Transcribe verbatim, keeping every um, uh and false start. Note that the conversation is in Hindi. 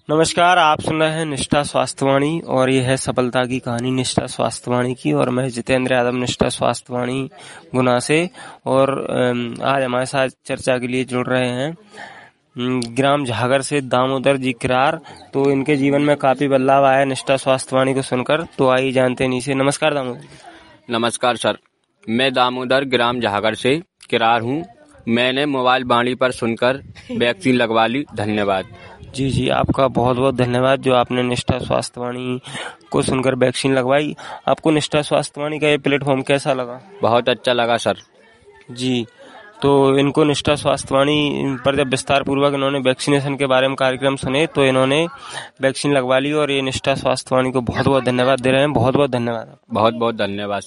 नमस्कार, आप सुन रहे हैं निष्ठा स्वास्थ्यवाणी और ये है सफलता की कहानी निष्ठा स्वास्थ्यवाणी की। और मैं जितेंद्र यादव, निष्ठा स्वास्थ्यवाणी गुना से। और आज हमारे साथ चर्चा के लिए जुड़ रहे हैं ग्राम झागर से दामोदर जी किरार। तो इनके जीवन में काफी बदलाव आया निष्ठा स्वास्थ्यवाणी को सुनकर। तो आइए जानते हैं इनसे। नमस्कार दामोदर। नमस्कार सर, मैं दामोदर ग्राम झागर से किरार हूँ। मैंने मोबाइल वाणी पर सुनकर वैक्सीन लगवा ली। धन्यवाद। जी जी, आपका बहुत बहुत धन्यवाद जो आपने निष्ठा स्वास्थ्यवाणी को सुनकर वैक्सीन लगवाई। आपको निष्ठा स्वास्थ्यवाणी का ये प्लेटफॉर्म कैसा लगा? बहुत अच्छा लगा सर जी। तो इनको निष्ठा स्वास्थ्यवाणी पर जब विस्तार पूर्वक इन्होंने वैक्सीनेशन के बारे में कार्यक्रम सुने तो इन्होंने वैक्सीन लगवा ली। और ये निष्ठा स्वास्थ्यवाणी को बहुत बहुत धन्यवाद दे रहे हैं। बहुत बहुत धन्यवाद। बहुत बहुत धन्यवाद।